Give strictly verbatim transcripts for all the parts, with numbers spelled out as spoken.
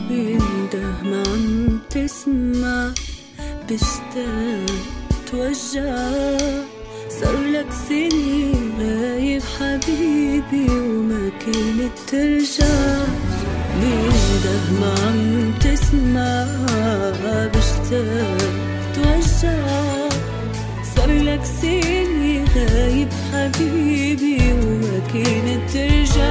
بينده ما عم تسمع، بشتاق توجع. صارلك سنين غايب حبيبي وما كنت ترجع. بينده ما عم تسمع، بشتاق توجع. صارلك سنين غايب حبيبي وما كنت ترجع.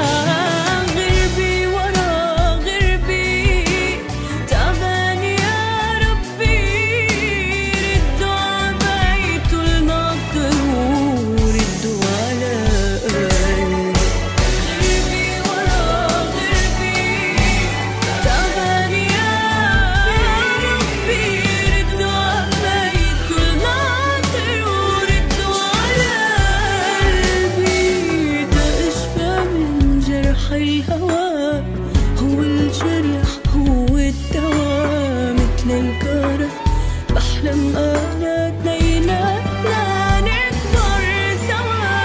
الهوى هو الجرح هو الدواء، مثل الكرز بحلم أنا اتنيناتنا نكبر سوا.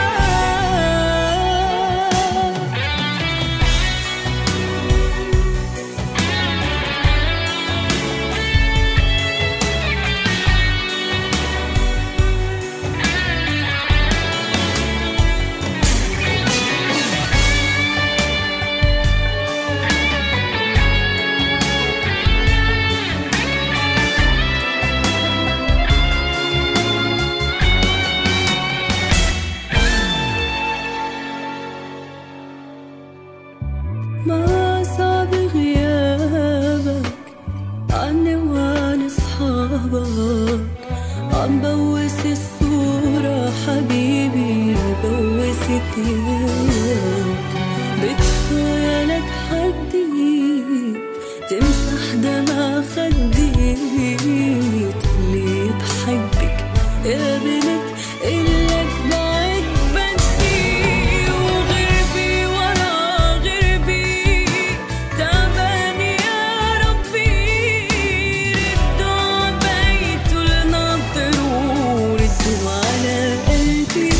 ما صعب غيابك عني وعن اصحابك، عم بوس الصورة حبيبي بوس ايديك. بتخيلك حديت تمسح دمع خديت، اللي بحبك يا بنت إلك بعد بدي. وغربي ورا غربي تعبان يا ربي، ردوا عبيت الناطر وردوا على قلبي.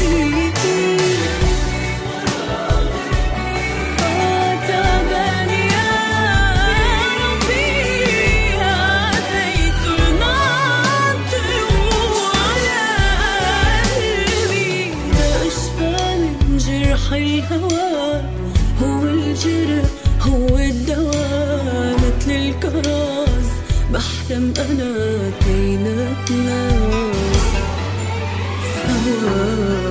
الهوى هو الجرح هو الدواء، مثل الكرز بحلم أنا كيناتنا سوا.